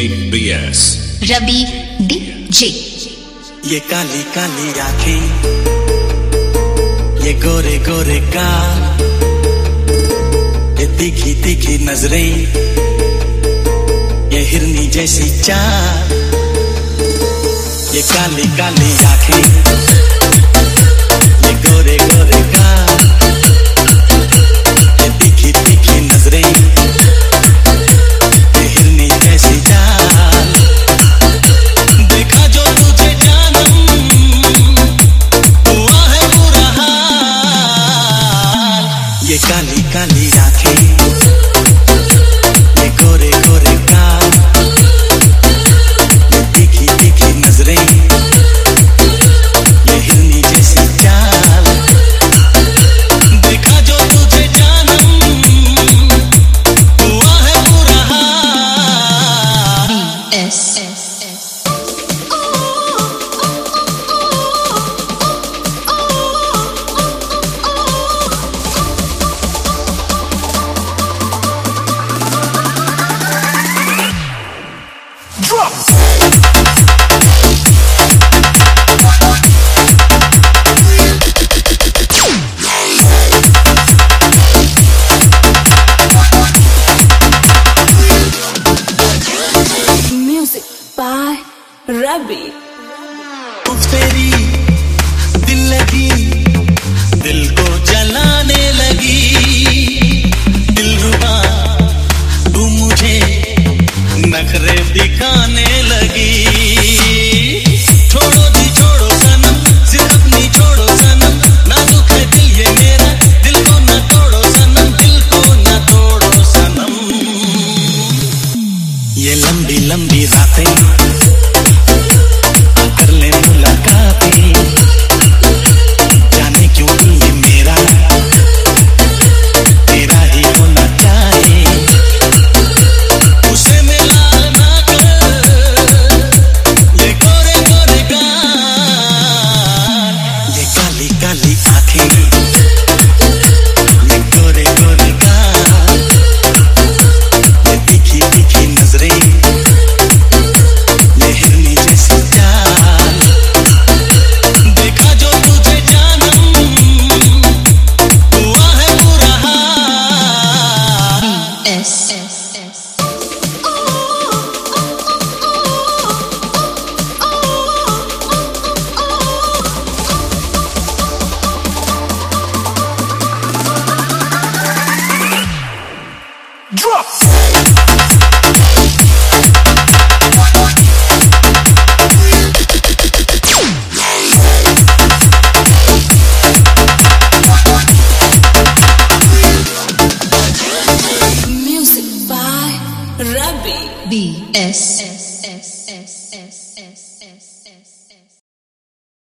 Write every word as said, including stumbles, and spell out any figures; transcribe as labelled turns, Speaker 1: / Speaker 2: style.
Speaker 1: B S
Speaker 2: Ravi DJ.
Speaker 3: ये काली काली आंखें, ये गोरे गोरे गाल, ये तीखी तीखी नजरें, ये हिरनी जैसी चाल। ये काली काली आंखें, ये गोरे गोरे गाल, ये तीखी तीखी नजरें, ये हिरनी जैसी चाल। देखा जो तुझे जानम, हुआ है बुरा हाल। ये काली काली आंखें, ये गोरे गोरे गाल, ये तीखी तीखी नजरें, ये हिरनी जैसी चाल। देखा जो तुझे जानम, हुआ है बुरा हाल।
Speaker 2: एस
Speaker 4: रवि।
Speaker 3: तेरी दिल लगी, दिल को जलाने लगी, दिलरुबा तू मुझे नखरे दिखाने लगी। छोड़ो दी छोड़ो सनम, जिद अपनी छोड़ो सनम, नाजुक है दिल ये मेरा, दिल को ना तोड़ो सनम, दिल को ना तोड़ो सनम। ये लंबी लंबी रातें कर ले मुलाकातें, जाने क्यों ये मेरा तेरा ही होना चाहे। उसे मिला ना कर ये गोरे गोरे गाल, ये काली काली आंखें, ये गोरे गोरे गाल, ये तीखी तीखी नजरें, ये हिरनी जैसी चाल। देखा जो तुझे जानम, हुआ है बुरा हाल।
Speaker 2: S
Speaker 4: Ravi
Speaker 2: B S.